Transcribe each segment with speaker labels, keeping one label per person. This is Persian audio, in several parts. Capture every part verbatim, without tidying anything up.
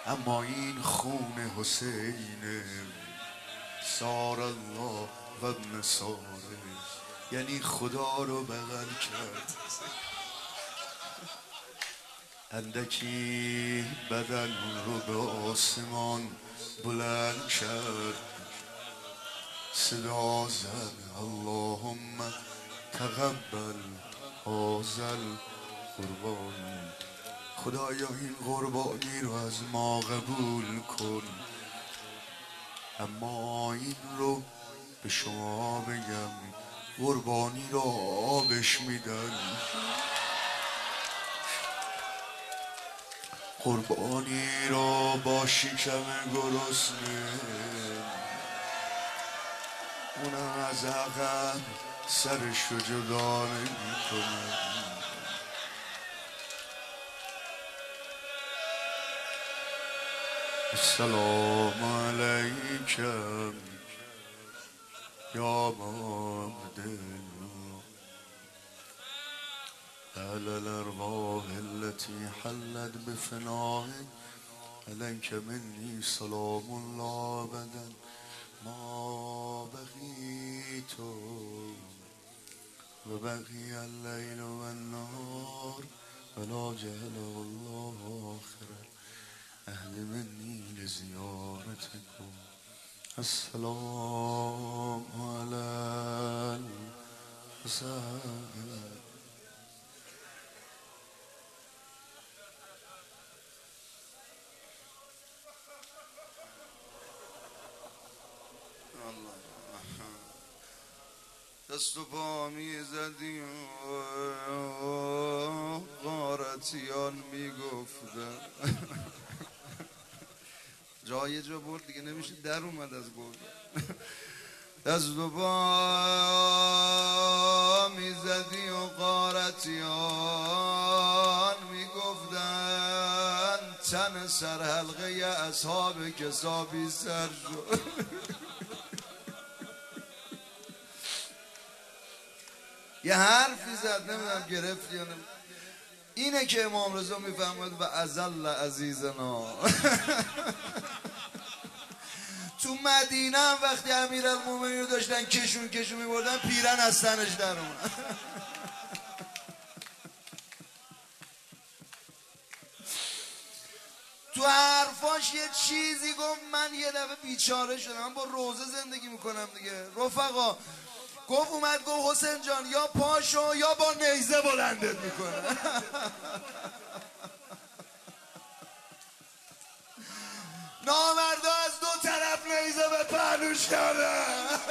Speaker 1: اما این خون حسینه سار الله و ابن ساره، یعنی خدا رو بغل کرد. اندکی بدن رو به آسمان بلند کرد، صدا زد اللهم تقبل هذا قربان. خدایا این قربانی رو از ما قبول کن. اما این رو به شما بگم قربانی رو آبش میدن، قربانی رو با شکم گرسنه، اونم از عقب سرش رو جدا نمی کنه. السلام علیکم یا مبدل اهل الارواح التي حلت بفنائك، عليك مني سلام الله ابدا ما بقيت وبقي الليل والنهار ولا جعل الله آخر اهل مني لزيارتكم. السلام على الحسين. دست و پا می زدی و غارتیان می گفتن. جای جا برد دیگه نمیشه در اومد از گفت. دست و پا می زدی و غارتیان می گفتن تن سر حلقه اصحاب کسابی سر شد. یه حرفی زد نمیدونم گرفتی یا نمیدونم. اینه که امام رضا میفهمد و ازل عزیزنا. تو مدینه هم وقتی امیرالمومنین رو داشتن کشون کشون میبردن پیرن از تنش در اومد. تو حرفاش یه چیزی گفت من یه دفعه بیچاره شدم. من با روزه زندگی میکنم دیگه رفقا. گفت اومد گفت حسین جان یا پاشو یا با نیزه بلندت میکنه. نامردا از دو طرف نیزه به پهلوش کرده.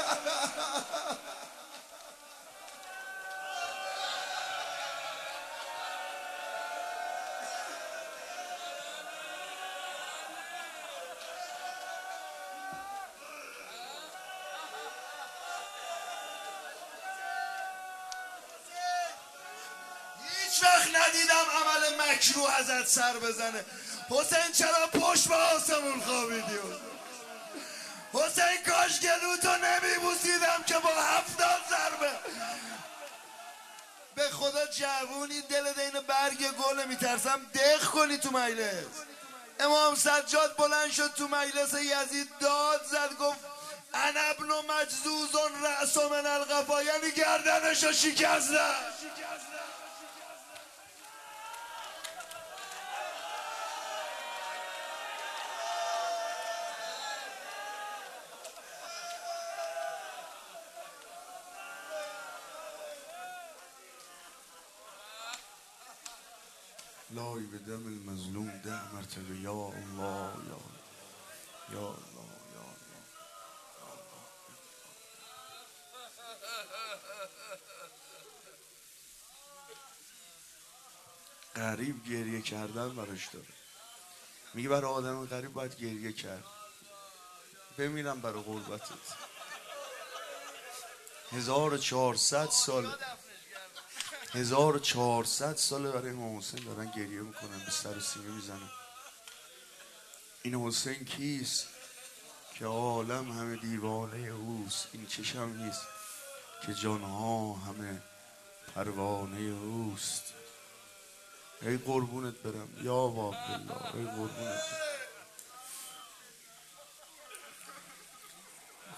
Speaker 1: هیچ وقت ندیدم عمل مکروه ازت سر بزنه. حسین چرا پشت به آسمون خوابیدی؟ حسین کاش گلوتو نمیبوسیدم که با هفتاد ضربه. به خدا جوونی دل دین برگ گل میترسم دق کنی تو مجلس. امام سجاد بلند شد تو مجلس یزید داد زد گفت انا ابن مجزوز رأس من القفا، یعنی گردنشو شکستم. لای به دم المظلوم ده مرتبه یا الله یا یا الله یا الله. غریب گریه کردن براش داره. میگه برای آدم غریب باید گریه کرد. بمیرم برای غربتت. هزار و چهارصد سال هزار و چهارصد ساله برای امام حسین دارن گریه میکنن، به سر و سینه میزنن. این حسین کیست که عالم همه دیوانه اوست؟ این چشم نیست که جانها همه پروانه اوست. ای قربونت برم یا عبدالله، ای قربونت برم.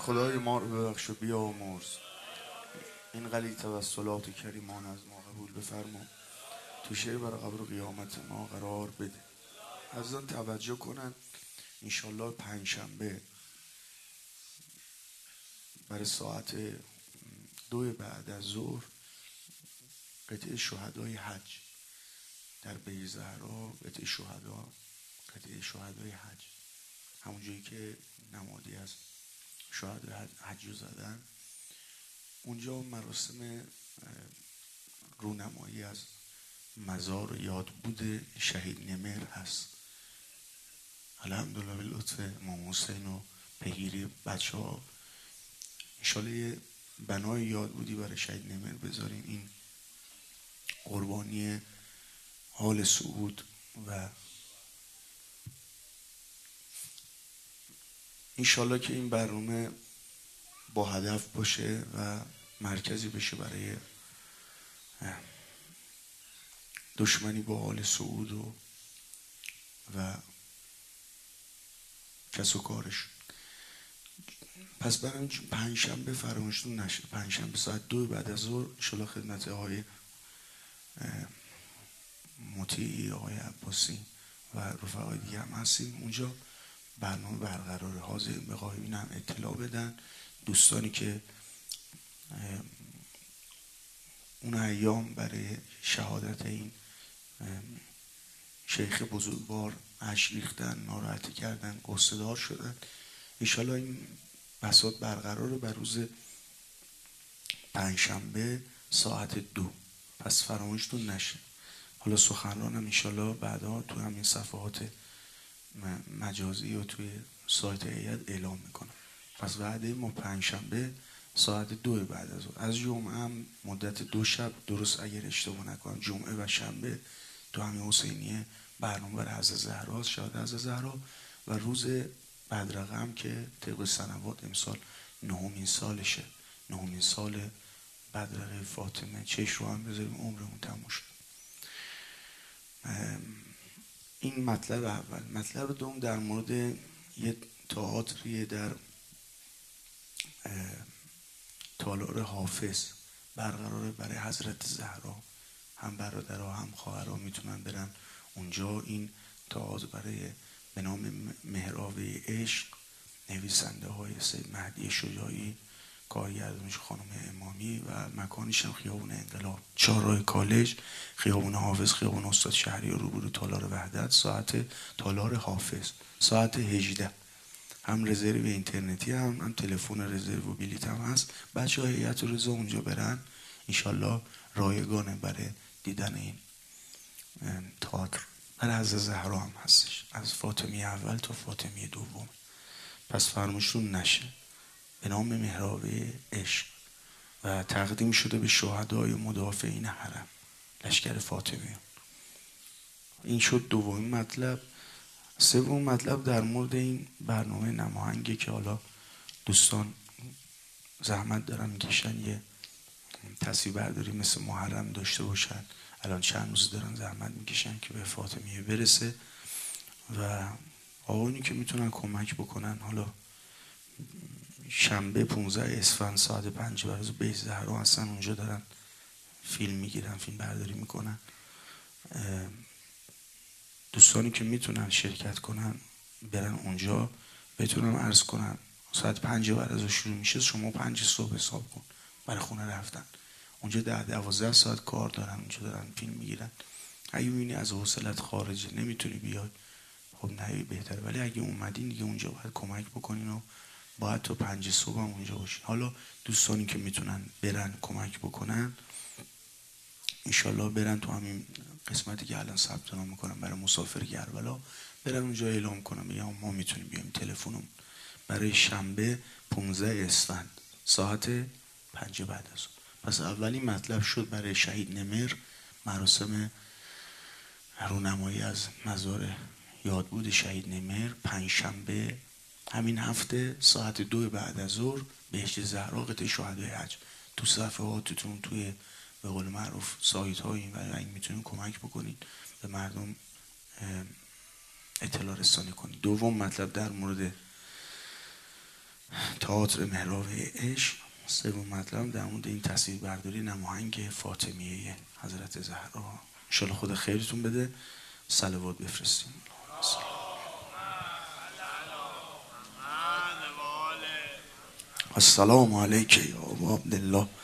Speaker 1: خدای ما رو ببخش و بیامرز. این قلی توسلات کریمان از ما قبول بفرما، تو شعر برای قبر قیامت ما قرار بده. از آن توجه کنن انشالله پنجشنبه برای ساعت دو بعد از ظهر قطعه شهدای حج در بیض زهرا، قطعه شهدا، قطعه شهدای حج، همون جایی که نمادی از شهدای حج رو زدن، اونجا مراسم رونمایی از مزار یادبود شهید نمر هست. الحمدلله به لطف امام حسین و پیگیری بچه ها انشالله یه بنای یادبودی برای شهید نمر بذاریم. این قربانی حال سعود و انشالله که این برنامه با هدف باشه و مرکزی بشه برای دشمنی با حال سعود و و کس و کارش. پس برای پنجشنبه فراموشتون نشه، پنجشنبه ساعت دو بعد از ظهر انشالله خدمت آقای مطیعی، آقای عباسی و رفقای دیگه هم هستیم. اونجا برنامه برقرار. حاضر به غایبین هم اطلاع بدن. دوستانی که اون ایام برای شهادت این شیخ بزرگوار اشک ریختن، ناراحتی کردن، غصه دار شدن، انشالله این بساط برقراره بر روز پنجشنبه ساعت دو. پس فراموشتون نشه. حالا سخنرانم انشالله بعدا تو همین صفحات مجازی و توی سایت هیئت اعلام میکنم. پس وعده ما پنجشنبه ساعت دو بعد از ظهر. از جمعه هم مدت دو شب، درست اگر اشتباه نکنم جمعه و شنبه تو همین حسینیه برنامه بر حضرت زهرا، شهادت حضرت زهرا، و روز بدرقه که طبق سنوات امسال نهمین سالشه، نهمین سال بدرقه فاطمه. چش رو هم بذاریم عمرمون تموم شد. این مطلب اول. مطلب دوم در مورد یه تئاتری در تالار حافظ برقراره برای حضرت زهرا. هم برادرها هم خواهرها میتونن برن اونجا. این تئاتر برای به نام محرابه عشق، نویسنده های سید مهدی شجاعی، کارگردانش خانم امامی و مکانش هم خیابون انقلاب، چهارراه کالج، خیابون حافظ، خیابون استاد شهریار روبرو تالار وحدت. ساعت تالار حافظ ساعت هجده. هم رزرو اینترنتی هم هم تلفن رزرو و بلیط هم هست. بچه های هیئت و رضا اونجا برن انشالله رایگانه برای دیدن این تئاتر. برای حضرت زهرا هم هستش، از فاطمی اول تا فاطمی دوم. پس فرموشتون نشه. به نام محرابه عشق و تقدیم شده به شهدای مدافعین حرم، لشکر فاطمیان. این شد دومین مطلب. سوم مطلب در مورد این برنامه نماهنگه که حالا دوستان زحمت دارن میکشن یه تصویر برداری مثل محرم داشته باشن. الان چند روز دارن زحمت میکشن که به فاطمیه برسه و آقایونی که میتونن کمک بکنن. حالا شنبه پونزده اسفند ساعت پنج برای بیض زهرا هستن اونجا، دارن فیلم میگیرن، فیلم برداری میکنن. دوستانی که میتونن شرکت کنن برن اونجا. بتونم عرض کنن ساعت پنج بعد از شروع میشه، شما پنج صبح حساب کن برای خونه رفتن. اونجا ده دوازده ساعت کار دارن، اونجا دارن فیلم میگیرن. اگه میبینی از حوصلت خارجه نمیتونی بیای، خب نه بهتره، ولی اگه اومدین دیگه اونجا باید کمک بکنین و باید تا پنج صبح هم اونجا باشین. حالا دوستانی که میتونن برن کمک بکنن انشالله برن تو همین قسمتی که الان ثبت نام میکنم برای مسافر کربلا، برن اونجا اعلام کنم بگم ما میتونیم بیایم. تلفنم برای شنبه پونزده اسفند ساعت پنج بعد از. پس اولین مطلب شد برای شهید نمر، مراسم رونمایی از مزار یادبود شهید نمر پنجشنبه همین هفته ساعت دو بعد از ظهر بهشت زهرا قطعه شهدای حج. تو صفحاتتون توی به قول معروف سایت ها این و این میتونید کمک بکنید به مردم اطلاع رسانی کنید. دوم مطلب در مورد تئاتر محراب عشق. سوم مطلب در مورد این تصویر برداری نماهنگ فاطمیه حضرت زهرا. انشالله خدا خیرتون بده. صلوات بفرستیم. السلام علیک یا ابا عبدالله.